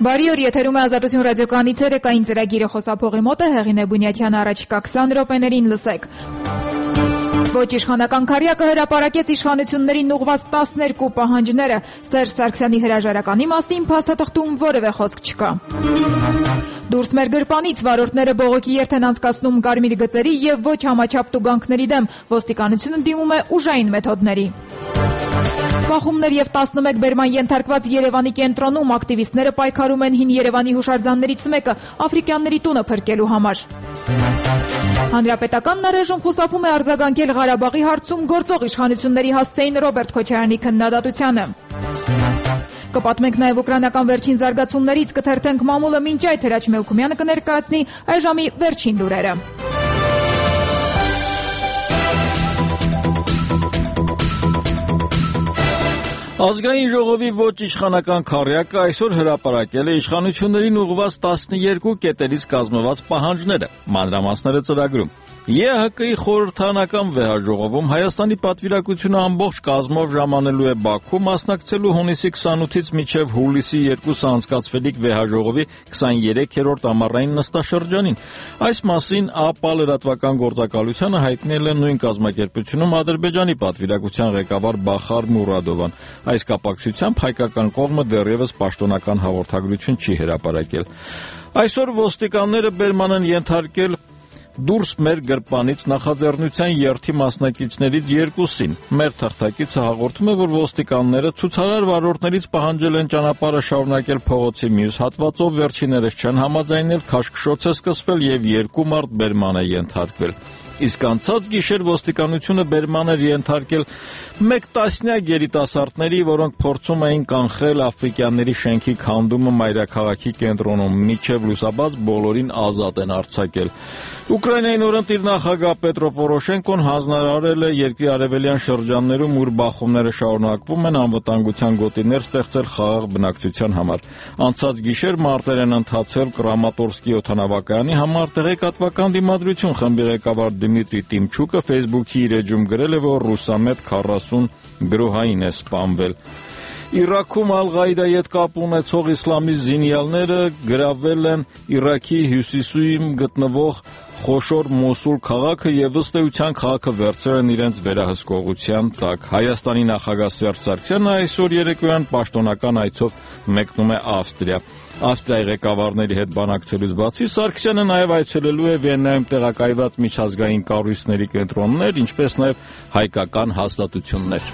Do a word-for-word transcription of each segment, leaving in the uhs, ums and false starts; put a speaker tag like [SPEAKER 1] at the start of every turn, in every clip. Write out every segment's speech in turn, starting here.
[SPEAKER 1] Բարի օր, եթերում է Ազատություն ռադիոկայանի ցերեկային ծրագիրը, խոսափողի մոտ է Հեղինե Բունյաթյանը, առաջիկա քսան րոպեներին լսեք։ Ոչ իշխանական քարյակը հրապարակեց իշխանություններին ուղղված տասներկու պահանջները, Սերժ Սարգսյանի հրաժարականի մասին փաստաթղթում որևէ խոսք չկա։ Դուրս մեր գրպանից վարորդները բողոքի երթ են անցկացնում կարմիր գծերի եւ ոչ համաչափ տուգանքների դեմ, ոստիկանությունը դիմում է ուժային մեթոդների։ Բախումներ եւ տասնմեկ բերման ենթարկված Երևանի կենտրոնում ակտիվիստները պայքարում են հին Երևանի հուշարձաններից մեկը Աֆրիկյանների տունը փրկելու համար։ Հանրապետականն առայժմ խուսափում է արձագանքել Ղարաբաղի հարցում գործող իշխանությունների հասցեին Ռոբերտ Քոչարյանի քննադատությանը։ Կպատմենք նաև ուկրաինական վերջին զարգացումներից, կթերթենք մամուլը մինչ այդ Հրաչ Մելքումյանը կներկայացնի այժմի վերջին լուրերը։
[SPEAKER 2] Ազգային ժողովի ոչ իշխանական քառյակը այսօր հրապարակել է իշխանություններին ուղղված տասներկու կետերից կազմված պահանջները, մանրամասները ծրագրում։ ԵՀԿ-ի խորհրդարանական վեհաժողովում Հայաստանի պատվիրակությունը ամբողջ կազմով ժամանելու է Բաքու, մասնակցելու հունիսի քսանութից մինչև հուլիսի երկուսը անցկացվելիք վեհաժողովի քսաներեքերորդ ամառային նստաշրջանին։ Այս մասին ԱՊԱ լրատվական գործակալությանը հայտնել է նույն կազմակերպությունում Ադրբեջանի պատվիրակության ղեկավար Բախար Մուրադովան։ Այս կապակցությամբ հայկական կողմը դեռևս պաշտոնական հաղորդագրություն չի հրապարակել։ Այսօր ոստիկանները բերման են ենթարկել դուրս մեր գրպանից նախաձեռնության երթի մասնակիցներից երկուսին։ Մեր թղթակիցը հաղորդում է, որ ոստիկանները ցուցարար վարորդներից պահանջել են ճանապարհը շարունակել փողոցի մյուս հատվածով, վերջիներս չեն համաձայնել, քաշքշոց է սկսվել եւ երկու մարդ բերման է ենթարկվել։ Իսկ անցած գիշեր ոստիկանությունը բերման էր ենթարկել մեկ տասնյակ երիտասարդների, որոնք փորձում էին կանխել աֆրիկյանների շենքի քանդումը մայրաքաղաքի կենտրոնում, մինչև լուսաբաց բոլորին ազատ են արձակել։ Ուկրաինայի նորընտիր նախագահ Պետրո Պորոշենկոն հանձնարարել է երկրի արևելյան շրջաններում, ուր բախումները շարունակվում են, անվտանգության գոտիներ ստեղծել խաղաղ բնակչության համար։ Անցած գիշեր մարտեր են ընթացել Կրամատորսկի օդանավակայանի համար, տեղեկատվական դիմադրություն խմբի ղեկավար Դիմիտրի Տիմչուկը Facebook-ի իր էջում գրել է, որ ռուսամետ քառասուն գրոհային է սպանվել։ Իրաքում Ալ-Ղաիդայի հետ կապ ունեցող իսլամիստ զինյալները գրավել են Իրաքի հյուսիսում գտնվող խոշոր Մոսուլ քաղաքը եւ ըստ էության քաղաքը վերցրել են իրենց վերահսկողության տակ։ Հայաստանի նախագահ Սերժ Սարգսյանը այսօր երեկոյան պաշտոնական այցով մեկնում է Ավստրիա։ Ավստրիայի ղեկավարների հետ բանակցելուց բացի Սարգսյանը նաև այցելելու է Վիեննայում տեղակայված միջազգային կառույցների կենտրոններ, ինչպես նաև հայկական հաստատություններ։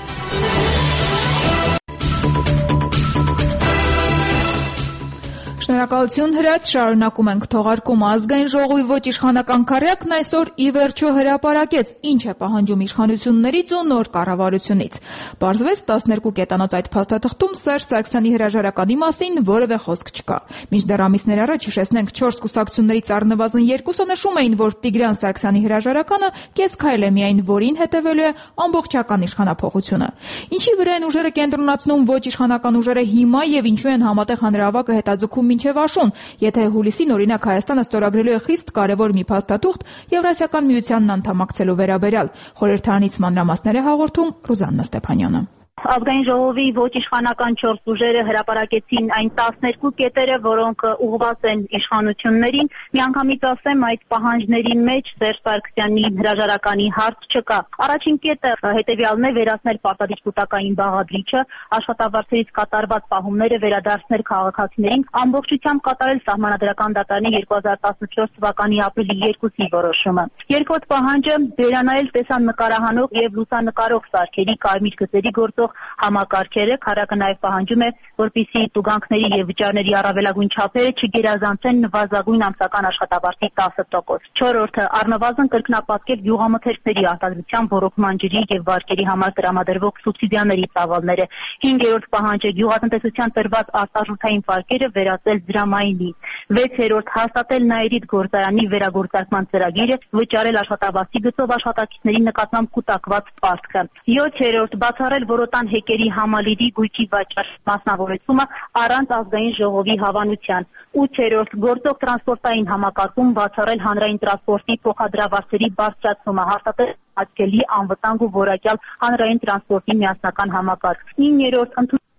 [SPEAKER 1] Շնորհակալություն Հրաչ, շարունակում ենք թողարկումը։ Ազգային ժողովի ոչ իշխանական քառյակն այսօր ի վերջո հրապարակեց ինչ է պահանջում իշխանություններից ու նոր կառավարությունից։ Պարզվեց տասներկու կետանոց այդ փաստաթղթում Սերժ Սարգսյանի հրաժարականի մասին որևէ խոսք չկա։ Մինչդեռ ամիսներ առաջ, հիշեցնենք, չորս կուսակցություններից առնվազն երկուսը նշում էին, որ Տիգրան Սարգսյանի հրաժարականը կես քայլ է միայն, որին հետևելու է ամբողջական իշխանափոխությունը։ Ինչի վրա են ուժերը կենտրոնացնում ոչ իշխանական ուժերը հիմա եւ ինչու են համատեղ հանրահավաքը հետաձգում մինչև աշուն, եթե հուլիսին օրինակ Հայաստանը ստորագրելու է խիստ կարևոր մի փաստաթուղթ Եվրասիական միությանն անդամակցելու վերաբերյալ։ Խորհրդարանից մանրամասներ է հաղորդում Ռուզաննա Ստեփանյանը։
[SPEAKER 3] Ազգային ժողովի ոչ իշխանական չորս ուժերը հրապարակեցին այն տասներկու կետերը, որոնք ուղղված են իշխանություններին։ Միանգամից ասեմ, այդ պահանջների մեջ Սերժ Սարգսյանի հրաժարականի հարց չկա։ Առաջին կետը հետևյալն է՝ վերացնել պարտադիր կൂട്ടակային բաղադրիչը, աշխատավարձերից կատարված պահումները վերադարձնել քաղաքացիներին, ամբողջությամբ կատարել սահմանադրական դատարանի երկու հազար տասնչորս թվականի ապրիլի երկուսի որոշումը։ Երկրորդ պահանջը՝ վերանայել տեսանկարահանող եւ լուսանկարող սարքերի կարմիր գծերի գործող համակարգերը։ Քառյակը նաև պահանջում է, որպեսզի տուգանքների եւ վճարների առավելագույն չափերը չգերազանցեն նվազագույն ամսական աշխատավարձի տասը տոկոս։ Չորրորդը՝ առնվազն կրկնապատկել գյուղամթերքների արտադրության, ոռոգման ջրի եւ վարկերի համար տրամադրվող սուբսիդիաների ծավալները։ Հինգերորդ պահանջը՝ գյուղատնտեսության տրված արտարժութային վարկերը վերածել դրամայինի։ Վեցերորդ՝ հաստատել Նաիրիդ գործարանի վերագործարկման ծրագիրը, վճարել աշխատավարձի գծով աշխատակիցների նկատմամբ կուտակված պարտքը։ Յոթերորդ՝ բացառել որոտան հեկերի համալիրի գույքի վաճառ մասնավորեցումը առանց ազգային ժողովի հավանության։ Ութերորդ՝ գործող տրանսպորտային համակարգում բացառել հանրային տրանսպորտի փոխադրավարձերի բարձրացումը, հաստատել աչքելի անվտանգ ու որակյալ հանրային տրանսպորտի միասնական համակարգ։ Իններորդ՝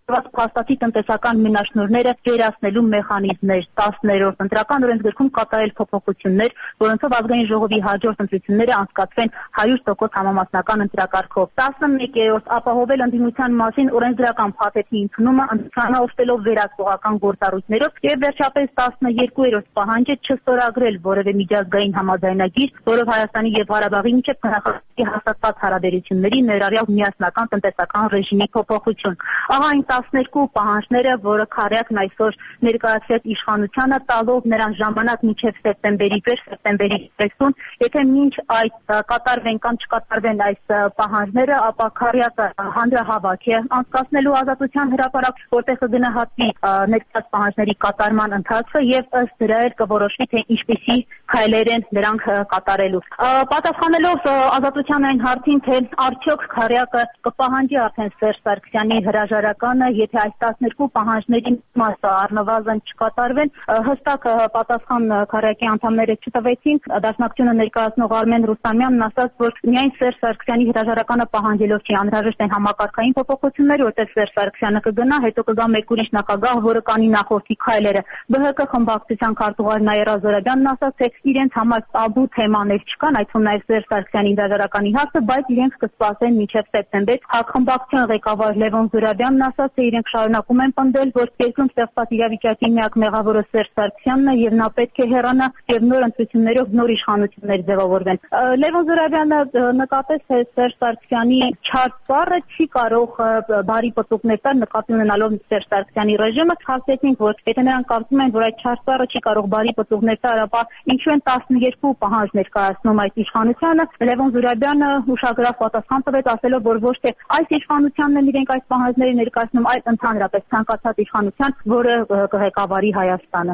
[SPEAKER 3] փաստացի տնտեսական մենաշնորհները վերացնելու մեխանիզմներ, տասներորդ ընտրական օրենսգրքում կատարել փոփոխություններ, որոնցով ազգային ժողովի հաջորդ ընտրությունները անցկացվեն հարյուր տոկոս համամասնական ընտրակարգով։ տասնմեկերորդ ապահովել ընդդիմության մասին օրենսդրական փաթեթի ընդունումը ընդհանրապես օգտելով վերահսկողական գործառույթներով եւ վերջապես տասներկուերորդ պահանջը չստորագրել որևէ միջազգային համաձայնագիր, որով Հայաստանի եւ Ղարաբաղի միջեւ կնախատեսվի հաստատված հարաբերությունների ներառյալ միասնական տնտեսական ռեժիմի փոփոխություն։ Ահա այն տասներկու պահանջները, որը Քարյակն այսօր ներկայացրեց իշխանությանը, տալով նրան ժամանակ մինչև սեպտեմբերի վեր, սեպտեմբերի կեսերին, եթե մինչ այդ կատարվեն կամ չկատարվեն այս պահանջները, ապա Քարյակը հանրահավաք է անցկացնելու Ազատության հրապարակ, որտեղ կգնահատվի ներկայացված պահանջների կատարման ընթացքը եւ ըստ դրա էլ կորոշվի, թե ինչպիսի քայլեր են նրանք կատարելու։ Պատասխանելով Ազատության այն հարցին, թե արդյոք Քարյակը կպահանջի արդեն Սերժ Սարգսյանի հրաժարականը, եթե այս տասներկու պահանջների մասը առնվազն չկատարվեն, հստակ պատասխան Քարյակի անդամները չտվեցին։ Դաշնակցությունը ներկայացնող Արմեն Ռուստամյանն ասաց, որ միայն Սերժ Սարգսյանի հրաժարականը պահանջելով չի, անհրաժեշտ են համակարգային փոփոխություններ, որտեղ Սերժ Սարգսյանը կգնա, հետո կգա մեկ ուրիշ նախագահ, որը կանի նախորդի քայլերը։ Բ Հ Կ խմբակցության քարտուղար Նաիրա Զորաբյանն ասաց, թե իրենց համար տաբու թեմաներ չկան, այդ թվում նաև Սերժ Սարգսյանի հրաժարականի հարցը, բայց իրենք կսպասեն մինչև սեպտեմբեր։ Խմբակցության ղեկավար Լևոն Զուրաբյանն ասաց, թե իրենք շարունակում են պնդել, որ երկրում ստեղծված իրավիճակի միակ մեղավորը Սերժ Սարգսյանն է եւ նա պետք է հեռանա եւ նոր ընտրություններով նոր իշխանություններ ձևավորվեն։ Լևոն Զուրաբյանը նկատեց, թե Սերժ Սարգսյանի չար ծառը չի կարող բարի պտուղներ տալ, նկատի ունենալով Սերժ Սարգսյանի ռեժիմը, հաստատեցինք, որ եթե նրանք կարծում են, որ այդ չար ծառը չի կարող բարի պտուղներ տալ, ապա ինչու են տասներկու պահանջ ներկայացնում այդ իշխանությանը։ Լևոն Զուրաբյանը ուշագրավ պատասխան տվեց, ասելով, որ ոչ թե այս իշխանությանն են իրենք այս պահանջները ներկայացնում, այլ ընդհանրապես ցանկացած իշխանության, որը կղեկավարի Հայաստանը։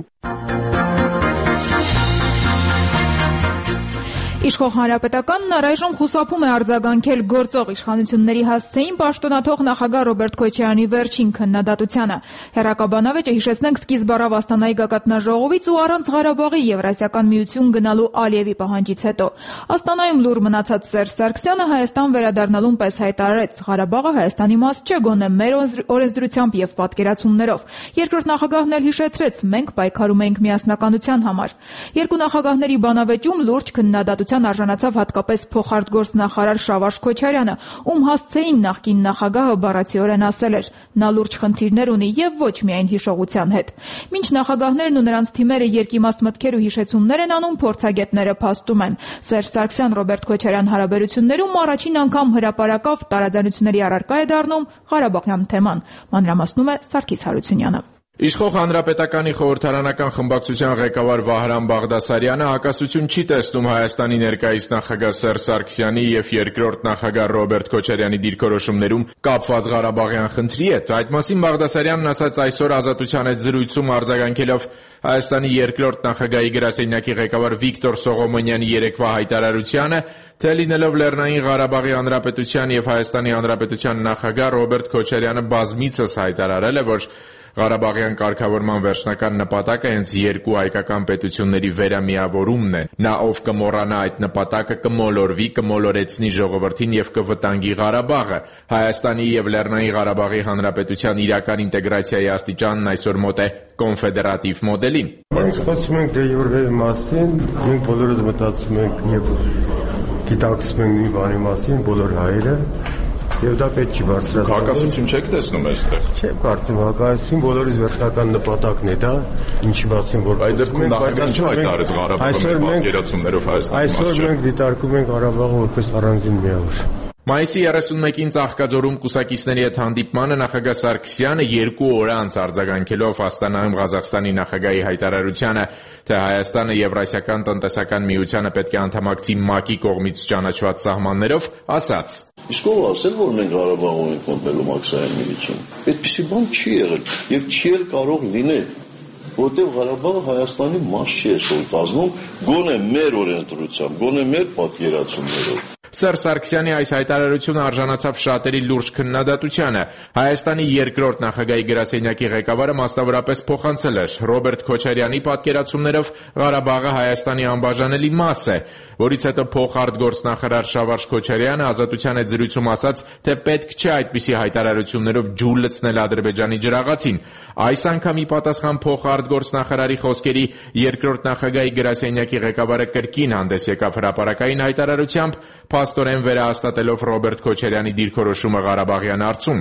[SPEAKER 1] Իշխող Հանրապետականն առայժմ խուսափում է արձագանքել գործող իշխանությունների հասցեին պաշտոնաթող նախագահ Ռոբերտ Քոչարյանի վերջին քննադատությանը։ Հեռակաբանավեճը, հիշեցնենք, սկիզբ առավ Աստանայի գագաթնաժողովից ու առանց Ղարաբաղի Եվրասիական միություն գնալու Ալիևի պահանջից հետո։ Աստանայում լուր մնացած Սերժ Սարգսյանը Հայաստան վերադառնալուն պես հայտարարեց. Ղարաբաղը Հայաստանի մաս չէ, գոնե մեր օրենսդրությամբ եւ պատկերացումներով։ Երկրորդ նախագահն էլ հիշեցրեց. մենք պայքարում ենք միասնականության համար։ Երկու նախագահների բանավեճում լուրջ քննադատության արժանացավ հատկապես փոխարտգործնախարար Շավարժ Քոչարյանը, ում հասցեին նախկին նախագահը բառացիորեն ասել էր. նա լուրջ խնդիրներ ունի եւ ոչ միայն հիշողության հետ։ Մինչ նախագահներն ու նրանց թիմերը երկիմաստ մտքեր ու հիշեցումներ են անում, փորձագետները փաստում են. Սերժ Սարգսյան-Ռոբերտ Քոչարյան հարաբերություններում առաջին անգամ հրապարակավ տարաձայնությունների առարկա է դառնում Ղարաբաղյան թեման։ Մանրամասնում է Սարգիս Հարությունյանը։
[SPEAKER 4] Իշխող Հանրապետականի խորհրդարանական խմբակցության ղեկավար Վահրամ Բաղդասարյանը հակասություն չի տեսնում Հայաստանի ներկայիս նախագահ Սերժ Սարգսյանի եւ երկրորդ նախագահ Ռոբերտ Քոչարյանի դիրքորոշումներում կապված Ղարաբաղյան խնդրի հետ։ Այդ մասին Բաղդասարյանն ասաց այսօր Ազատության հետ զրույցում արձագանքելով Հայաստանի երկրորդ նախագահի գրասենյակի ղեկավար Վիկտոր Սողոմոնյանի երեկվա հայտարարությանը, թե լինելով Լեռնային Ղարաբաղի Հանրապետության եւ Հայաստանի Հանրապետության նախագահ Ռոբերտ Քոչարյանը բազմիցս հայտարարել է, որ Ղարաբաղյան կարգավորման վերջնական նպատակը հենց երկու հայկական պետությունների վերամիավորումն է։ Նա, ով կմոռանա այդ նպատակը, կմոլորվի, կմոլորեցնի ժողովրդին եւ կվտանգի Ղարաբաղը։ Հայաստանի եւ Լեռնային Ղարաբաղի Հանրապետության իրական ինտեգրացիայի աստիճանն այսօր մոտ է կոնֆեդերատիվ մոդելին։
[SPEAKER 5] Մենք խոսում ենք դե յուրվեի մասին, մենք բոլորս մտածում ենք եւ գիտակցում ենք մի բանի մասին, բոլոր հայերը։ Եվ դա պետք չի բարձրացնել։
[SPEAKER 4] Հակասություն չեք տեսնում այստեղ։
[SPEAKER 5] Չեմ կարծում հակասություն, բոլորիս վերջնական նպատակն է դա, ինչի մասին որ
[SPEAKER 4] այդ դեպքում նախագահն չի հայտարարեց Ղարաբաղի պատկերացումներով Հայաստանի մասը։
[SPEAKER 5] Այսօր մենք դիտարկում ենք Ղարաբաղը որպես առանձին միավոր։
[SPEAKER 4] Մայիսի երեսունմեկին Ծաղկաձորում կուսակիցների հետ հանդիպմանը նախագահ Սարգսյանը երկու օր անց արձագանքելով Աստանայում Ղազախստանի նախագահի հայտարարությանը, թե Հայաստանը Եվրասիական տնտեսական միությանը պետք է անդամակցի ՄԱԿ-ի կողմից ճանաչված սահմաններով, ասաց.
[SPEAKER 6] Իսկ ով ասել, որ մենք Ղարաբաղում ենք մտնում ՄԱԿ-ային միություն։ Այդպիսի բան չի եղել եւ չի էլ կարող լինել, որտեղ Ղարաբաղը Հայաստանի մաս չի այսօր կազմում, գոնե մեր օրենսդրությամբ, գոնե մեր պատկերացումներով։
[SPEAKER 4] Սերժ Սարգսյանի այս հայտարարությունը արժանացավ շատերի լուրջ քննադատությանը։ Հայաստանի երկրորդ նախագահի գրասենյակի ղեկավարը մասնավորապես փոխանցել էր. Ռոբերտ Քոչարյանի պատկերացումներով Ղարաբաղը Հայաստանի անբաժանելի մաս է, որից հետո փոխարտգործնախարար Շավարժ Քոչարյանը Ազատության հետ զրույցում ասաց, թե պետք չէ այդպիսի հայտարարություններով ջուր լցնել Ադրբեջանի ջրաղացին։ Այս անգամ ի պատասխան փոխարտգործնախարարի խոսքերի երկրորդ նախագահի գրասենյակի ղեկավարը կրկին հանդես եկավ հրապարակային հայտարարությամբ, փաստորեն վերահաստատելով Ռոբերտ Քոչարյանի դիրքորոշումը Ղարաբաղյան հարցում։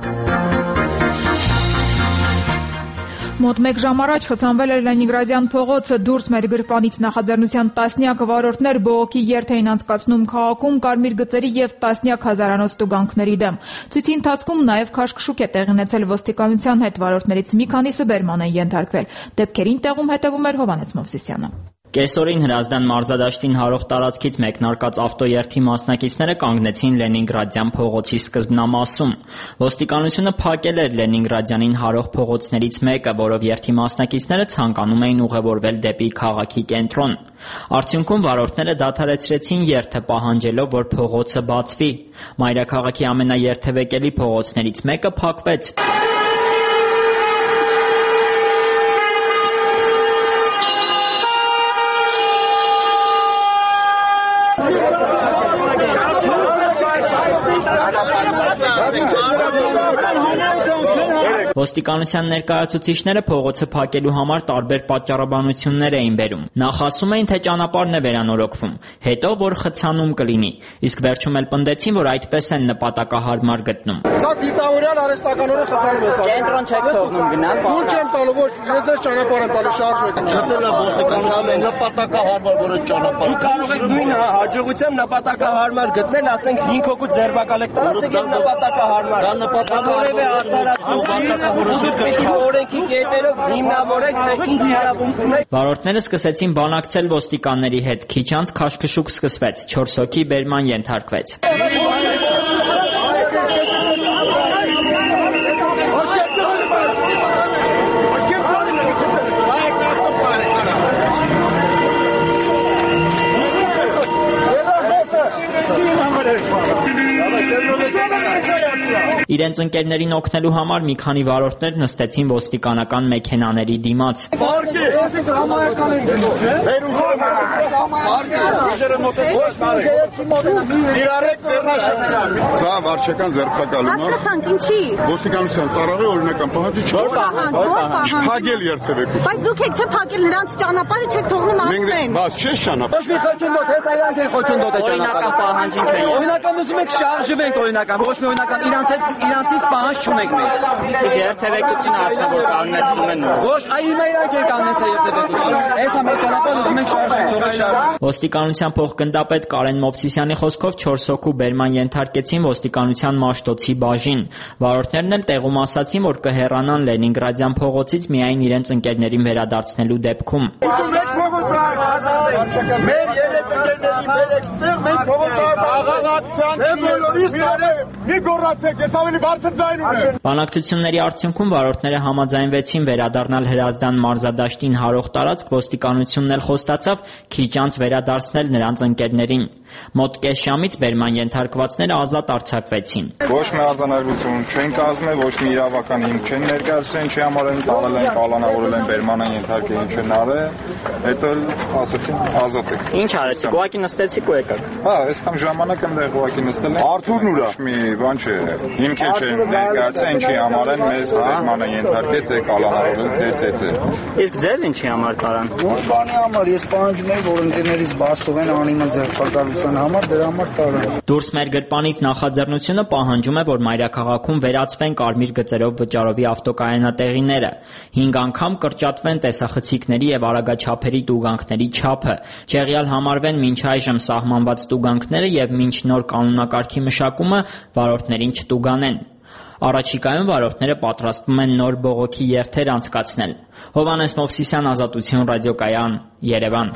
[SPEAKER 1] Մոտ մեկ ժամ առաջ խցանվել էր Լենինգրադյան փողոցը, դուրս մեր գրպանից նախաձեռնության տասնյակ վարորդներ բողոքի երթ էին անցկացնում քաղաքում կարմիր գծերի եւ տասնյակ հազարանոց տուգանքների դեմ։ Ցույցի ընթացքում նաեւ քաշքշուկ է տեղի ունեցել ոստիկանության հետ, վարորդներից մի քանիսը բերման են ենթարկվել։ Դեպքերին տեղում հետևում էր Հովհաննես Մովսիսյանը։
[SPEAKER 7] Կեսօրին Հրազդան մարզադաշտին հարող տարածքից մեկնարկած ավտոերթի մասնակիցները կանգնեցին Լենինգրադյան փողոցի սկզբնամասում։ Ոստիկանությունը փակել էր Լենինգրադյանին հարող փողոցներից մեկը, որով երթի մասնակիցները ցանկանում էին ուղևորվել դեպի քաղաքի կենտրոն։ Արդյունքում վարորդները դադարեցրեցին երթը, պահանջելով, որ փողոցը բացվի։ Մայրաքաղաքի ամենաերթևեկելի փողոցներից մեկը փակվեց։ Ոստիկանության ներկայացուցիչները փողոցը փակելու համար տարբեր պատճառաբանություններ էին բերում։ Նախ ասում էին, թե ճանապարհն է վերանորոգվում, հետո որ խցանում կլինի, իսկ վերջում էլ պնդեցին, որ այդպես են նպատակահարմար գտնում։
[SPEAKER 8] Սա դիտավորյալ արհեստականորեն խցանում է սա։
[SPEAKER 7] Կենտրոն չեք թողնում գնալ։
[SPEAKER 8] Դուր չեմ տալու, ոչ, ես ես ճանապարհ եմ տալու, շարժ եք։
[SPEAKER 6] Չդելա ոստիկանությունը նպատակահարմար որ ճանապարհ։
[SPEAKER 8] Դու կարող եք նույն հաջողությամբ նպատակահարմար գտնել, ասենք հինգ հոգու ձերբակալ եք տալու, ասենք եւ նպատակահարմար։
[SPEAKER 6] Դա նպատակահարմար
[SPEAKER 8] օրենքի կետերով հիմնավորեք, թե ինչ իրավունք ունեք։
[SPEAKER 7] Վարորդները սկսեցին բանակցել ոստիկանների հետ, քիչ անց քաշքշուկ սկսվեց, չորս հոգի բերման ենթարկվեց։ Իրենց ընկերներին օգնելու համար մի քանի վարորդներ նստեցին ոստիկանական մեքենաների դիմաց։
[SPEAKER 9] Սա վարչական ձերբակալում է։
[SPEAKER 3] Հասկացանք, ինչի։
[SPEAKER 9] Ոստիկանության ծառայողի օրինական պահանջի չէ։ Փակել երթևեկություն։
[SPEAKER 3] Բայց դուք եք չէ փակել նրանց ճանապարհը, չեք թողնում անցնեն։
[SPEAKER 9] Բայց չէ ճանապարհ։
[SPEAKER 8] Ոչ մի խոչընդոտ, հեսա իրանք են խոչընդոտը ճանապարհը։
[SPEAKER 7] Պահանջին չէ։
[SPEAKER 8] Օրինական ուզում եք շարժվենք օրինական, ոչ մի օրինական իրանցից իրանցից պահանջ չունենք մենք։
[SPEAKER 7] Իսկ երթևեկությունը ասում որ կանգնեցնում են։
[SPEAKER 8] Ոչ, այ հիմա իրանք են կանգնեցել երթևեկությունը։ Հեսա մեր ճանապարհը ուզում ենք շարժենք, թողեք շարժենք։
[SPEAKER 7] Ոստիկանության փոխգնդապետ Կարեն Մովսիսյանի խոսքով չորս հոգու բերման ենթարկեցին ոստիկանության Մաշտոցի բաժին։ Վարորդներն էլ տեղում ասացին, որ կհեռանան Լենինգրադյան փողոցից միայն իրենց ընկերներին վերադարձնելու դեպքում։
[SPEAKER 8] Մենք փողոցը մեր երեք ընկերների մեր էքստեղ մենք փողոցը աղաղակցան մի գոռացեք, ես ավելի բարձր ձայն ունեմ։
[SPEAKER 7] Բանակցությունների արդյունքում վարորդները համաձայնվեցին վերադառնալ Հրազդան մարզադաշտին հարող տարածք, ոստիկանությունն էլ խոստացավ քիչ անց վերադարձնել նրանց ընկերներին։ Մոտ կես ժամից բերման ենթարկվածները ազատ արձակվեցին։
[SPEAKER 9] Ոչ մի արձանագրություն չեն կազմել, ոչ մի իրավական հիմք չեն ներկայացրել, ինչի համար են տալել են, կալանավորել են բերման ենթարկել, ինչ են արել, հետո ասացին ազատ եք։
[SPEAKER 7] Ինչ արեցիք, ուղղակի նստեցիք ու եկաք։
[SPEAKER 9] Հա, այսքան ժամանակ եմ դեղ ուղղակի նստել եմ։ Արթուրն ուրա։ Մի բան չէ, հիմք չեն ներկայացրել, ինչի համար են մեզ բերմանը ենթարկել, թե կալանավորել, թե թե թե։
[SPEAKER 7] Իսկ ձեզ ինչի համար տարան։
[SPEAKER 8] Բանի համար ես պահանջում եմ, որ ընկերներից բաց թողեն անիմը ձերբակալության համար, դրա համար տարան։
[SPEAKER 7] Դուրս մեր գրպանից նախաձեռնությունը պահանջում է, որ մայրաքաղաքում վերացվեն կարմիր գծերով վճարովի ավտոկայանատեղիները, հինգ անգամ կրճատվեն տեսախցիկների եւ արագաչափերի տուգանքների չափը, չեղյալ համարվեն մինչ այժմ սահմանված տուգանքները եւ մինչ նոր կանոնակարգի մշակումը վարորդներին չտուգանեն։ Առաջիկայում վարորդները պատրաստվում են նոր բողոքի երթեր անցկացնել։ Հովհաննես Մովսիսյան, Ազատություն ռադիոկայան, Երևան։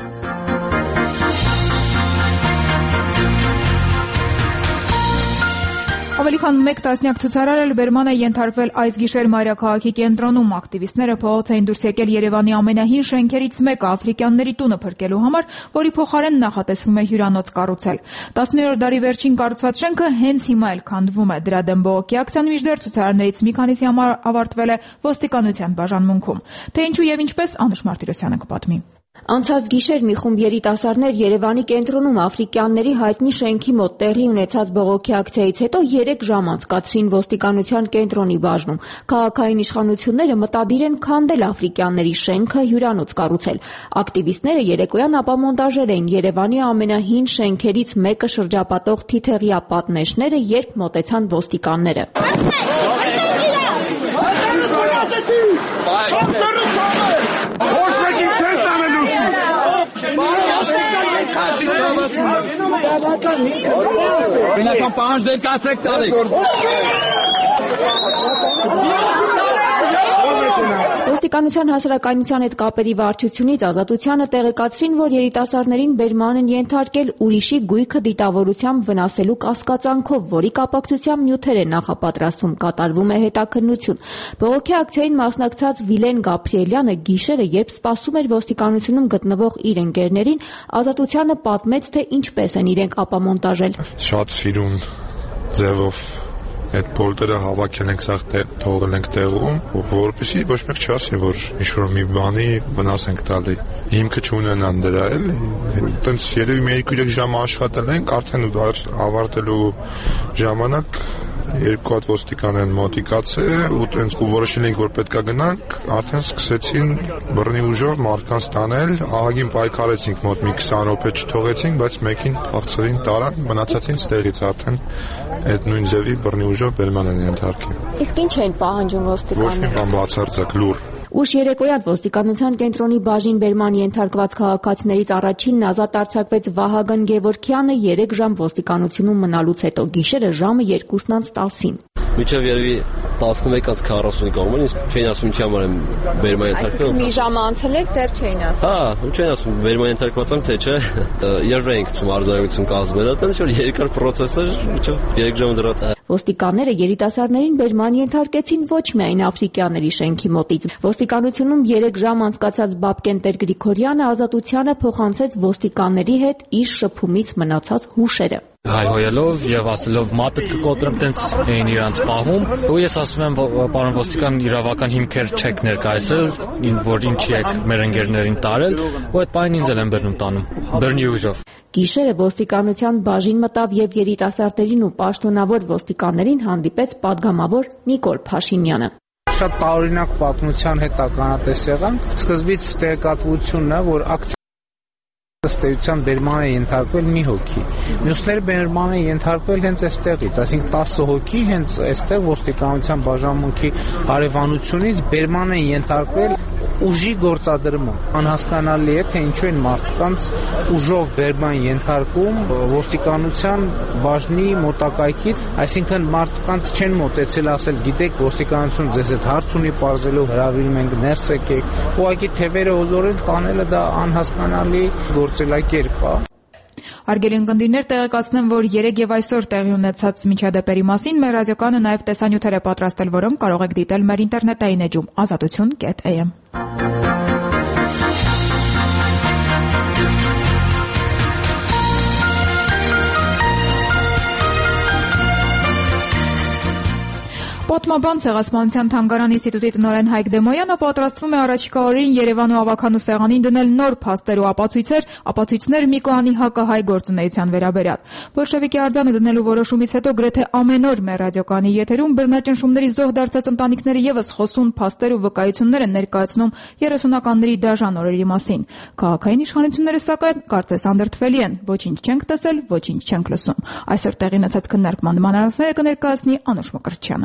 [SPEAKER 1] Ավելի քան մեկ տասնյակ ցուցարար էլ բերման է ենթարկվել այս գիշեր մայրաքաղաքի կենտրոնում։ Ակտիվիստները փողոց էին դուրս եկել Երևանի ամենահին շենքերից մեկը Աֆրիկյանների տունը փրկելու համար, որի փոխարեն նախատեսվում է հյուրանոց կառուցել։ տասներորդ դարի վերջին կառուցված շենքը հենց հիմա էլ քանդվում է։ Դրա դեմ բողոքի ակցիան մինչդեռ ցուցարարներից մի քանիսի համար ավարտվել է ոստիկանության բաժանմունքում։ Թե ինչու եւ ինչպես Անուշ Մարտիրոսյանը կպատմի։
[SPEAKER 10] Անցած գիշեր մի խումբ երիտասարդներ Երևանի կենտրոնում Աֆրիկյանների հայտնի շենքի մոտ տեղի ունեցած բողոքի ակցիայից հետո երեք ժամ անցկացրին ոստիկանության կենտրոնի բաժնում։ Քաղաքային իշխանությունները մտադիր են քանդել Աֆրիկյանների շենքը, հյուրանոց կառուցել։ Ակտիվիստները երեկոյան ապամոնտաժել էին Երևանի ամենահին շենքերից մեկը շրջապատող թիթեղյա պատնեշները, երբ մոտեցան ոստիկանները։
[SPEAKER 11] Բնական պահանջներ կացեք տալիք։
[SPEAKER 10] Ոստիկանության հասարակայնության հետ կապերի վարչությունից Ազատությանը տեղեկացրին, որ երիտասարդներին բերման են ենթարկել ուրիշի գույքը դիտավորությամբ վնասելու կասկածանքով, որի կապակցությամբ նյութեր է նախապատրաստում, կատարվում է հետաքննություն։ Բողոքի ակցիային մասնակցած Վիլեն Գաբրիելյանը գիշերը, երբ սպասում էր ոստիկանությունում գտնվող իր ընկերներին, Ազատությանը պատմեց, թե ինչպես են իրենք ապամոնտաժել։
[SPEAKER 12] Շատ սիրուն ձևով այդ բոլտերը հավաքել ենք, սաղ թողել ենք տեղում, որպեսզի ոչ մեկ չասի, որ ինչ-որ մի բանի վնաս ենք տալի։ Հիմքը չունենան դրա էլ, տենց երևի մի երկու ժամ աշխատել ենք, արդեն ավարտելու ժամանակ երկու հատ ոստիկան են մոտիկացել ու տենց ու որոշել ենք, որ պետքա գնանք, արդեն սկսեցին բռնի ուժով մարդկանց տանել, ահագին պայքարեցինք, մոտ մի քսան րոպե չթողեցինք, բայց մեկին փախցրին, տարան, մնացածին ստեղից արդեն այդ նույն ձևի բռնի ուժով բերման են ենթարկել։
[SPEAKER 10] Իսկ ինչ են պահանջում ոստիկանները։
[SPEAKER 12] Ոչ մի բան բացարձակ լուր։
[SPEAKER 10] Ուշ երեկոյան ոստիկանության կենտրոնի բաժին բերման ենթարկված քաղաքացիներից առաջինն ազատ արձակվեց Վահագն Գևորգյանը երեք ժամ ոստիկանությունում մնալուց հետո, գիշերը ժամը երկուսն անց տասին։
[SPEAKER 13] Միջև երևի տասնմեկ անց քառասունի կողմն, իսկ չէին ասում ինչի համար եմ բերման ենթարկվել։
[SPEAKER 10] Մի ժամ անցել էր, դեռ չէին ասում։
[SPEAKER 13] Հա, ու չէին ասում բերման ենթարկված ենք, թե չէ։ Երբ ենք ցում արձանագրություն կազմել, այդպես որ երկար process էր, միջև երեք ժամ դրած։
[SPEAKER 10] Ոստիկանները երիտասարդներին բերման ենթարկեցին ոչ միայն աֆրիկյանների շենքի մոտից։ Ոստիկանությունում երեք ժամ անցկացած Բաբկենտեր Գրիգորյանը Ազատությանը փոխանցեց ոստիկանների հետ իր շփումից մնացած հուշերը։
[SPEAKER 11] Հայհոյելով եւ ասելով մատը կկոտրեմ, տենց էին իրանց պահում, ու ես ասում եմ, պարոն ոստիկան, իրավական հիմքեր չեք ներկայացրել, որ ինչի եք մեր ընկերներին տարել, ու այդ բանին ինձ էլ են բռնում տանում, բռնի ուժով։
[SPEAKER 10] Գիշերը ոստիկանության բաժին մտավ եւ երիտասարդերին ու պաշտոնավոր ոստիկաններին հանդիպեց падգամավոր Նիկոլ Փաշինյանը։
[SPEAKER 14] Շատ տարօրինակ պատմության հետ ականատես եղան։ Սկզբից տեղեկատվությունն է, որ ակցիա ըստ էության բերման է ենթարկվել մի հոգի։ Մյուսները բերման է ենթարկվել հենց այստեղից, այսինքն տասը հոգի հենց այստեղ ոստիկանության բաժանմունքի հարևանությունից բերման են ենթարկվել ուժի գործադրման։ Անհասկանալի է, թե ինչու են մարդկանց ուժով բերման ենթարկում ոստիկանության բաժնի մոտակայքից, այսինքն մարդկանց չեն մոտեցել ասել, գիտեք, ոստիկանություն ձեզ հետ հարց ունի պարզելու, հրավիրում ենք ներս եկեք, ուղղակի թևերը ոլորել տանելը դա անհասկանալի գործելակերպ է։
[SPEAKER 1] Հարգելի ունկնդիրներ, տեղեկացնեմ, որ երեկ եւ այսօր տեղի ունեցած միջադեպերի մասին մեր ռադիոկայանը նաեւ տեսանյութեր է պատրաստել, որոնք կարող եք դիտել մեր ինտերնետային էջում ազատություն կետ էյ էմ։ Պատմաբան Ցեղասպանության թանգարան ինստիտուտի տնօրեն Հայկ Դեմոյանը պատրաստվում է առաջիկա օրերին Երևան ու Ավագանու սեղանին դնել նոր փաստեր ու ապացույցեր, ապացույցներ Միկոյանի հակահայ գործունեության վերաբերյալ։ Բոլշևիկի արձանը դնելու որոշումից հետո գրեթե ամեն օր մեր ռադիոկայանի եթերում բռնաճնշումների զոհ դարձած ընտանիքները եւս խոսուն փաստեր ու վկայություններ են ներկայացնում երեսունականների դաժան օրերի մասին։ Քաղաքային իշխանությունները սակայն կարծես անդրդվելի են, ոչինչ չենք տեսել, ոչինչ չենք լսում։ Այսօր տեղի ունեցած քննարկման մանրամասները կներկայացնի Անուշ Մկրտչյանը։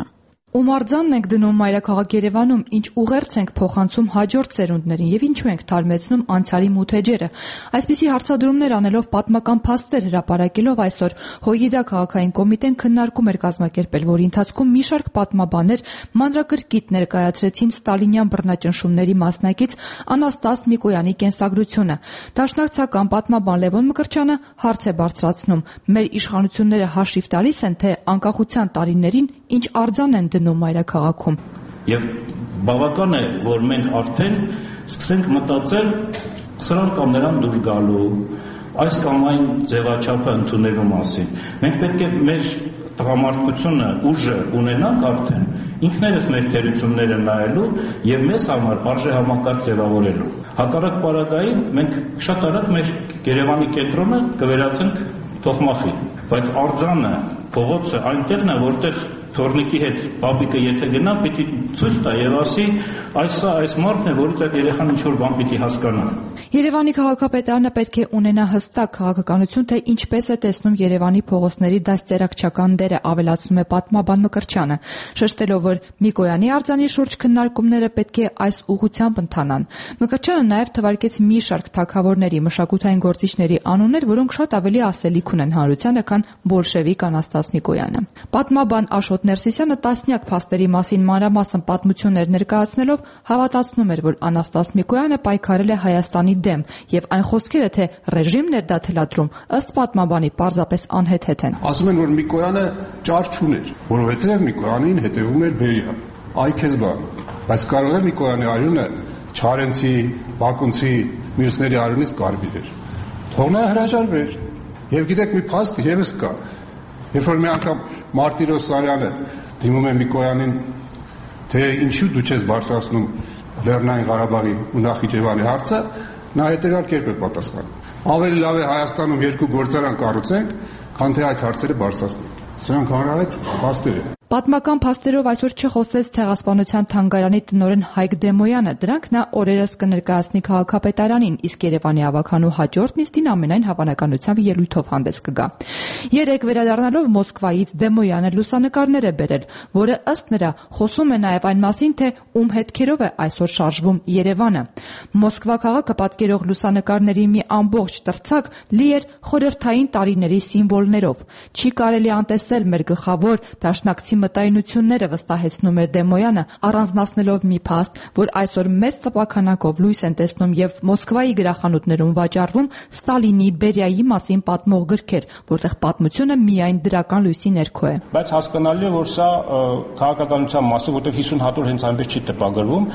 [SPEAKER 15] Ումարձանն ենք դնում մայրաքաղաք Երևանում, ինչ ուղերձ ենք փոխանցում հաջորդ սերունդներին եւ ինչու ենք թարմեցնում անցյալի մութ էջերը։ Այսպիսի հարցադրումներ անելով պատմական փաստեր հրապարակելով այսօր Հույիդա քաղաքային կոմիտեն քննարկում էր կազմակերպել, որի ընթացքում մի շարք պատմաբաններ մանրակրկիտ ներկայացրեցին ստալինյան բռնաճնշումների մասնակից Անաստաս Միկոյանի կենսագրությունը։ Դաշնակցական պատմաբան Լևոն Մկրտչյանը հարց է բարձրացնում. մեր իշխանությունները հաշիվ տալիս են, թե անկախության տարիներին ինչ արձան են դնում մայրաքաղաքում։
[SPEAKER 16] Եվ բավական է, որ մենք արդեն սկսենք մտածել սրան կամ նրան դուրս գալու, այս կամ այն ձևաչափը ընդունելու մասին։ Մենք պետք է մեր տղամարդկությունը, ուժը ունենանք արդեն ինքներս մեր թերությունները նայելու եւ մեզ համար արժե համակարգ ձևավորելու։ Հակառակ պարագային մենք շատ արագ մեր Երևանի կենտրոնը կվերածենք թողմախի, բայց արձանը, փողոցը այնտեղն է, որտեղ թորնիկի հետ բաբիկը եթե գնա, պիտի ցույց տա եւ ասի, այսա այս մարդն է, որից այդ երեխան ինչ որ բան պիտի հասկանա։
[SPEAKER 15] Երևանի քաղաքապետարանը պետք է ունենա հստակ քաղաքականություն, թե ինչպես է տեսնում Երևանի փողոցների դաստիարակչական դերը, ավելացնում է պատմաբան Մկրտչյանը, շեշտելով, որ Միկոյանի արձանի շուրջ քննարկումները պետք է այս ուղղությամբ ընթանան։ Մկրտչյանը նաև թվարկեց մի շարք թագավորների, մշակութային գործիչների անուններ, որոնք շատ ավելի ասելիք ունեն հանրությանը, քան բոլշևիկ Անաստաս Միկոյանը։ Պատմաբան Աշոտ Ներսիսյանը տասնյակ փաստերի մասին մանրամասն պատմություններ ներկայացնելով հավատացնում էր, որ Անաստաս Միկոյանը պայքարել է Հայաստանի դեմ եւ այն խոսքերը, թե ռեժիմն էր դա թելադրում, ըստ պատմաբանի պարզապես անհեթեթ են։
[SPEAKER 17] Ասում են, որ Միկոյանը ճար չուներ, որովհետեւ Միկոյանին հետևում էր Բերիան։ Այ քեզ բան, բայց կարող է Միկոյանի արյունը Չարենցի, Բակունցի, մյուսների արյունից կարմիր էր։ Թող նա հրաժարվեր։ Եվ գիտեք, մի փաստ եւս կա։ Երբ որ մի անգամ Մարտիրոս Սարյանը դիմում է Միկոյանին, թե ինչու դու չես բարձրացնում Լեռնային Ղարաբաղի ու Նախիջևանի հարցը, նա հետևյալ կերպ է պատասխանում. ավելի լավ է Հայաստանում երկու գործարան կառուցենք, քան թե այդ հարցերը բարձրացնենք։ Սրանք հանրահայտ փաստեր են։
[SPEAKER 15] Պատմական փաստերով այսօր չխոսեց Ցեղասպանության թանգարանի տնօրեն Հայկ Դեմոյանը, դրանք նա օրերս կներկայացնի քաղաքապետարանին, իսկ Երևանի ավականու հաջորդ նիստին ամենայն հավանականությամբ ելույթով հանդես կգա։ Երեկ վերադառնալով Մոսկվայից Դեմոյանը լուսանկարներ է բերել, որը ըստ նրա խոսում է նաև այն մասին, թե ում հետքերով է այսօր շարժվում Երևանը։ Մոսկվա քաղաքը պատկերող լուսանկարների մի ամբողջ տրցակ լի էր խորհրդային տարիների սիմվոլներով։ Չի կարելի անտեսել մեր գլխավոր դաշնակցի մտայնությունները, վստահեցնում էր Դեմոյանը, առանձնացնելով մի փաստ, որ այսօր մեծ տպաքանակով լույս են տեսնում եւ Մոսկվայի գրախանութներում վաճառվում Ստալինի, Բերիայի մասին պատմող գրքեր, որտեղ պատմությունը միայն դրական լույսի ներքո է։
[SPEAKER 18] Բայց հասկանալի է, որ սա քաղաքականության մաս է, որտեղ հիսուն հատոր հենց այնպես չի տպագրվում։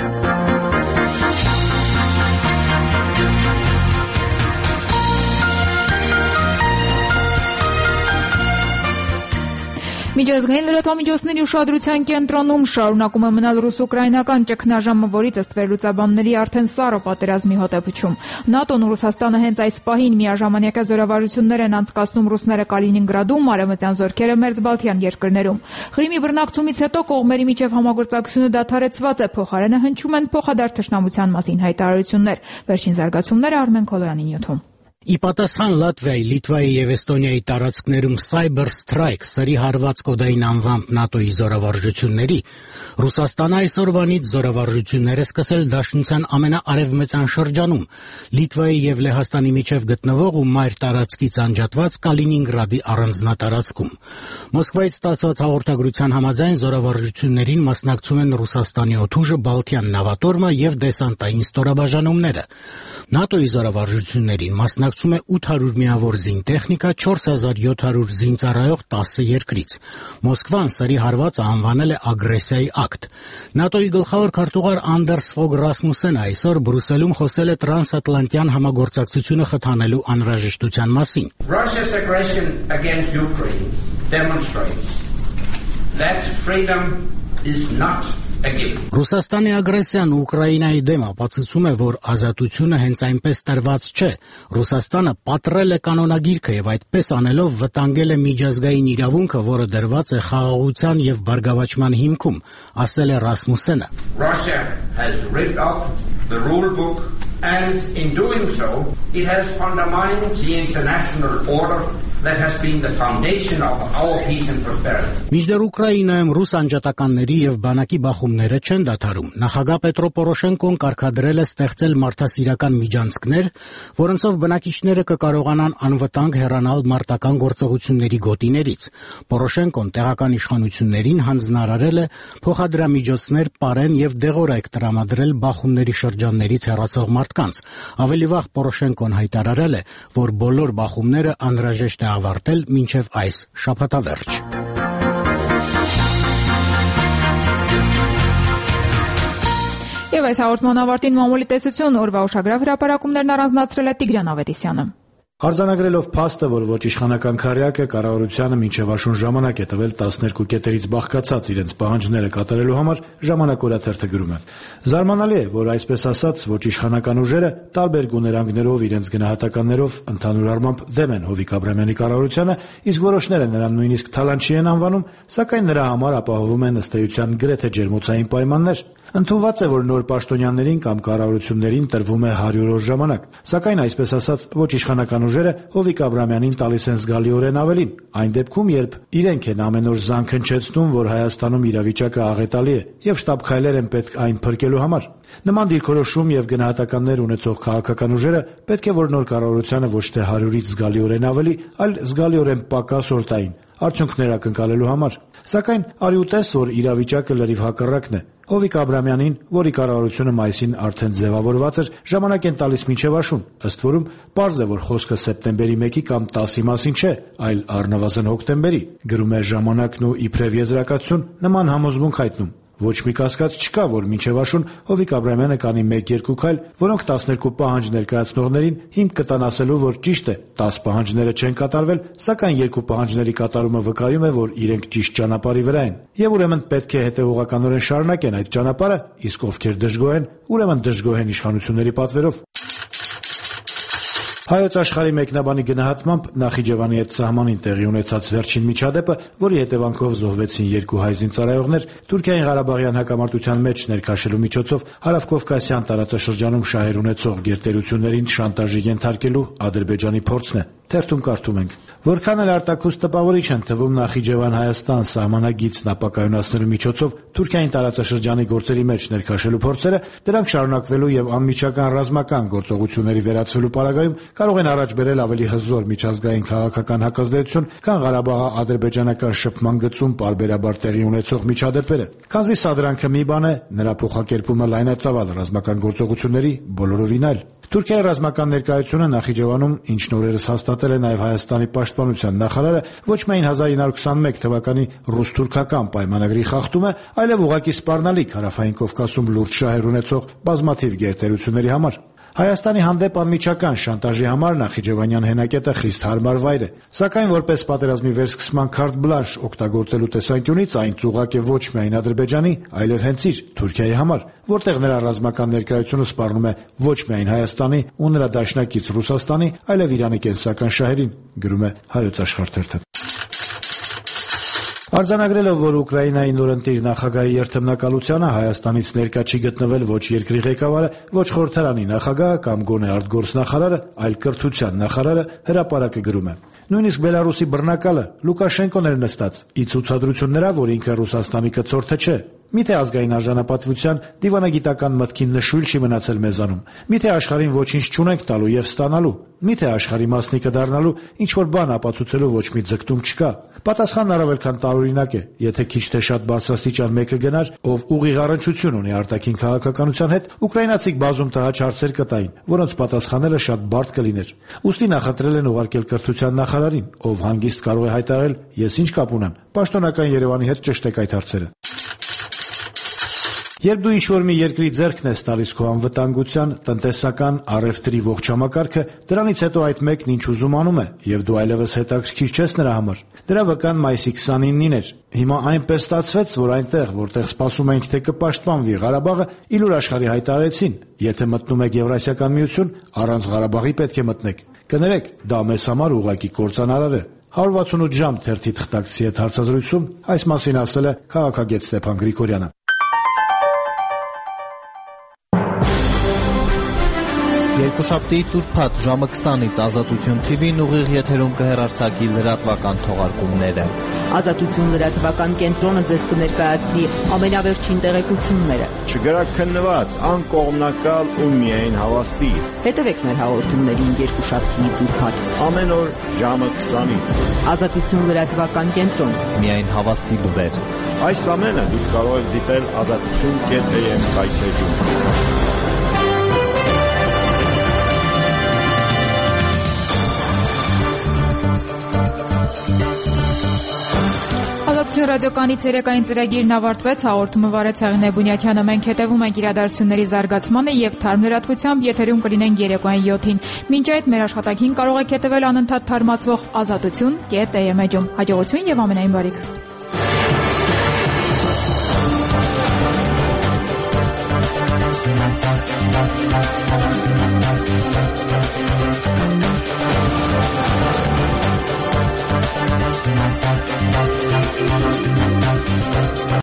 [SPEAKER 1] Միջազգային լրատվամիջոցների ուշադրության կենտրոնում շարունակում է մնալ ռուս-ուկրաինական ճգնաժամը, որից ըստ վերլուծաբանների արդեն սառը պատերազմի հոտ է փչում։ ՆԱՏՕ-ն ու Ռուսաստանը հենց այս պահին միաժամանակյա զորավարություններ են անցկացնում ռուսները Կալինինգրադում, արևմտյան զորքերը Մերձբալթյան երկրներում։ Ղրիմի բռնակցումից հետո կողմերի միջև համագործակցությունը դադարեցված է, փոխարենը հնչում են փոխադարձ թշնամության մասին հայտարարություններ։ Վերջին զարգացումները Արմեն Քոլոյանի նյութում։
[SPEAKER 19] Ի պատասխան Լատվիայի, Լիտվայի եւ Էստոնիայի տարածքներում Cyber Strike սրի հարված կոդային անվամբ ՆԱՏՕ-ի զորավարժությունների, Ռուսաստանը այսօրվանից զորավարժություններ է սկսել Դաշնության ամենաարևմտյան շրջանում, Լիտվայի եւ Լեհաստանի միջև գտնվող ու մայր տարածքից անջատված Կալինինգրադի առանձնատարածքում։ Մոսկվայից ստացված հաղորդագրության համաձայն զորավարժություններին մասնակցում են Ռուսաստանի օդուժը, Բալթյան նավատորմը եւ դեսանտային ստորաբաժանումները։ ՆԱՏՕ-ի զորավարժություններին մասնակցում է ութ հարյուր միավոր զինտեխնիկա, չորս հազար յոթ հարյուր զինծառայող տասը երկրից։ Մոսկվան սրի հարվածը անվանել է ագրեսիայի ակտ։ ՆԱՏՕ-ի գլխավոր քարտուղար Անդերս Ֆոգ Ռասմուսենը այսօր Բրյուսելում խոսել է տրանսատլանտյան համագործակցությունը խթանելու անհրաժեշտության մասին։
[SPEAKER 20] Russia's aggression against Ukraine demonstrates that freedom is not
[SPEAKER 19] Ռուսաստանի ագրեսիան Ուկրաինայի դեմ ապացուցում է, որ ազատությունը հենց այնպես տրված չէ։ Ռուսաստանը պատռել է կանոնագիրքը եւ այդպես անելով վտանգել է միջազգային իրավունքը, որը դրված է խաղաղության եւ բարգավաճման հիմքում, ասել է Ռասմուսենը։
[SPEAKER 20] Russia has ripped up the rule book and in doing so it has undermined the international order that has been the foundation of our peace and prosperity.
[SPEAKER 19] Մինչդեռ Ուկրաինայում ռուս անջատականների եւ բանակի բախումները չեն դադարում, նախագահ Պետրո Պորոշենկոն կարգադրել է ստեղծել մարդասիրական միջանցքներ, որոնցով բնակիչները կկարողանան անվտանգ հեռանալ մարտական գործողությունների գոտիներից։ Պորոշենկոն տեղական իշխանություններին հանձնարարել է փոխադրամիջոցներ պարեն եւ դեղորայք տրամադրել բախումների շրջաններից հեռացող մարդկանց։ Ավելի վաղ Պորոշենկոն հայտարարել է, որ բոլոր բախումները անհրաժեշտ է ավարտել մինչև այս շաբաթավերջ։
[SPEAKER 1] Եվ այս հաղորդման ավարտին մամուլի տեսություն օրվա ուշագրավ հրապարակումներն առանձնացրել է Տիգրան Ավետիսյանը։
[SPEAKER 21] Արձանագրելով փաստը, որ ոչ իշխանական քարյակը կառավարությանը մինչև աշուն ժամանակ է տվել տասներկու կետերից բաղկացած իրենց պահանջները կատարելու համար, Ժամանակ օրաթերթը գրում է. Զարմանալի է, որ այսպես ասած ոչ իշխանական ուժերը տարբեր գուներանգներով իրենց գնահատականներով ընդհանուր առմամբ դեմ են Հովիկ Աբրամյանի կառավարությանը, իսկ որոշները նրան նույնիսկ թալանչի են անվանում, սակայն նրա համար ապահովում են ըստ էության գրեթե ջերմոցային պայմաններ։ Ընդունված է, որ նոր պաշտոնյաներին կամ կառավարություններին տրվում է հարյուր օր ժամանակ, սակայն այսպես ասած ոչ իշխանական ուժերը Հովիկ Աբրամյանին տալիս են զգալիորեն ավելին, այն դեպքում, երբ իրենք են ամեն օր զանգ հնչեցնում, որ Հայաստանում իրավիճակը աղետալի է եւ շտապ քայլեր են պետք այն փրկելու համար։ Նման դիրքորոշում եւ գնահատականներ ունեցող քաղաքական ուժերը պետք է որ նոր կառավարությանը ոչ թե հարյուրից զգալիորեն ավելի, այլ զգալիորեն պակաս օր տային արդյունքներ ակնկալելու համար։ Սակայն արի ու տես, որ իրավիճակը լրիվ հակառակն է։ Հովիկ Աբրամյանին, որի կառավարությունը մայիսին արդեն ձևավորված էր, ժամանակ են տալիս մինչև աշուն, ըստ որում պարզ է, որ խոսքը սեպտեմբերի մեկի կամ տասի մասին չէ, այլ առնվազն հոկտեմբերի։ Գրում է Ժամանակն ու իբրև եզրակացություն նման համոզմունք հայտնում։ Ոչ մի կասկած չկա, որ մինչև աշուն Հովիկ Աբրամյանը կանի մեկ-երկու քայլ, որոնք տասներկու պահանջ ներկայացնողներին հիմք կտան ասելու, որ ճիշտ է, տաս պահանջները չեն կատարվել, սակայն երկու պահանջների կատարումը վկայում է, որ իրենք ճիշտ ճանապարհի վրա են։ Եվ ուրեմն պետք է հետևողականորեն շարունակեն այդ ճանապարհը, իսկ ովքեր դժգոհ են, ուրեմն դժգոհ են իշխանությունների պատվերով։ Հայոց աշխարհի մեկնաբանի գնահատմամբ Նախիջևանի հետ սահմանին տեղի ունեցած վերջին միջադեպը, որի հետևանքով զոհվեցին երկու հայ զինծառայողներ, Թուրքիայի Ղարաբաղյան հակամարտության մեջ ներքաշելու միջոցով հարավկովկասյան տարածաշրջանում շահեր ունեցող գերտերություններին շանտաժի ենթարկելու Ադրբեջանի փորձն է։ Թերթում կարդում ենք. Որքան էլ արտաքուստ տպավորիչ են թվում Նախիջևան-Հայաստան սահմանագիծն ապակայունացնելու միջոցով Թուրքիային տարածաշրջանի գործերի մեջ ներքաշելու փորձերը, դրանք շարունակվելու եւ անմիջական ռազմական գործողությունների վերածվելու պարագայում կարող են առաջ բերել ավելի հզոր միջազգային քաղաքական հակազդեցություն, քան Ղարաբաղի ադրբեջանական շփման գծում պարբերաբար տեղի ունեցող միջադեպերը։ Քանզի սադրանքը մի բան է, նրա փոխակերպումը լայնածավալ ռազմական գործողությունների բոլորովին այլ։ Թուրքիայի ռազմական ներկայությունը Նախիջևանում, ինչն օրերս հաստատել է նաև Հայաստանի պաշտպանության նախարարը, ոչ միայն հազար ինը հարյուր քսանմեկ թվականի ռուս-թուրքական պայմանագրի խախտում է, այլև ուղղակի սպառնալիք Հարավային Կովկասում լուրջ շահեր ունեցող բազմաթիվ գերտերությունների համար։ Հայաստանի հանդեպ անմիջական շանտաժի համար Նախիջևանյան հենակետը խիստ հարմար վայր է, սակայն որպես պատերազմի վերսկսման քարտ բլանշ օգտագործելու տեսանկյունից այն ծուղակ է ոչ միայն Ադրբեջանի, այլև հենց իր Թուրքիայի համար, որտեղ նրա ռազմական ներկայությունը սպառնում է ոչ միայն Հայաստանի ու նրա դաշնակից Ռուսաստանի, այլև Իրանի կենսական շահերին, գրում է Հայոց աշխարհ թերթը։ Արձանագրելով, որ Ուկրաինայի նորընտիր նախագահի երթմնակալությանը Հայաստանից ներկա չի գտնվել ոչ երկրի ղեկավարը, ոչ խորհրդարանի նախագահը կամ գոնե արտգործնախարարը, այլ կրթության նախարարը, հրապարակը գրում է. Նույնիսկ Բելարուսի բռնակալը Լուկաշենկոն էր նստած, ի ցուցադրություն նրա, որ ինքը Ռուսաստանի կցորդը չէ։ Միթե ազգային արժանապատվության դիվանագիտական մտքին նշույլ չի մնացել մեզանում։ Միթե աշխարհին ոչինչ չունենք տալու եւ ստանալու։ Միթե աշխարհի մասնիկը դառնալու ինչ որ բան ապացուցելու ոչ մի ձգտում չկա։ Պատասխանն առավել քան տարօրինակ է, եթե քիչ թե շատ բարձրաստիճան մեկը գնար, ով ուղիղ առնչություն ունի արտաքին քաղաքականության հետ, ուկրաինացիք բազում տհաճ հարցեր կտային, որոնց պատասխանելը շատ բարդ կլիներ։ Ուստի նախընտրել են ուղարկել կրթության նախարարին, ով հանգիստ կարող է հայտարարել. «Ես ինչ կապ ունեմ, պաշտոնական Երևանի հետ ճշտեք այդ հարցերը»։ Երբ դու ինչ-որ մի երկրի ձեռքն ես տալիս քո անվտանգության, տնտեսական, առևտրի ողջ համակարգը, դրանից հետո այդ մեկն ինչ ուզում անում է, եւ դու այլևս հետաքրքիր չես նրա համար։ Դրա վկան մայիսի քսանինին էր։ Հիմա այնպես ստացվեց, որ այնտեղ, որտեղ սպասում էինք, թե կպաշտպանվի Ղարաբաղը, իլուր աշխարհի հայտարարեցին. եթե մտնում եք Եվրասիական միություն, առանց Ղարաբաղի պետք է մտնեք։ Կներեք, դա մեզ համար ուղղակի կործանարար է։ հարյուր վաթսունութ ժամ թերթի թղթակցի հետ հարցազրույցում այս մասին ասել է քաղաքագետ Ստեփան Գրիգորյանը։
[SPEAKER 2] Երկուշաբթիից ուրբաթ ժամը քսանից Ազատություն թի վին ուղիղ եթերում կհեռարձակի լրատվական թողարկումները։
[SPEAKER 22] Ազատություն լրատվական կենտրոնը ձեզ կներկայացնի ամենավերջին տեղեկությունները։
[SPEAKER 23] Չգրաքննված, անկողմնակալ ու միայն հավաստի։
[SPEAKER 22] Հետևեք մեր հաղորդումներին երկուշաբթիից ուրբաթ
[SPEAKER 23] ամեն օր ժամը քսանից։
[SPEAKER 22] Ազատություն լրատվական կենտրոն։
[SPEAKER 2] Միայն հավաստի լուրեր։
[SPEAKER 23] Այս ամենը դուք կարող եք դիտել ազատություն կետ am կայքեջում։
[SPEAKER 1] Ազատություն ռադիոկայանի ցերեկային ծրագիրն ավարտվեց, հաղորդումը վարեց Հեղինե Բունյաթյանը, մենք հետևում ենք իրադարձությունների զարգացմանը եւ թարմ լրատվությամբ եթերում կլինենք երեկոյան յոթին։ Մինչ այդ մեր աշխատանքին կարող եք հետևել անընդհատ թարմացվող ազատություն կետ am էջում։ Հաջողություն եւ ամենայն բարիք։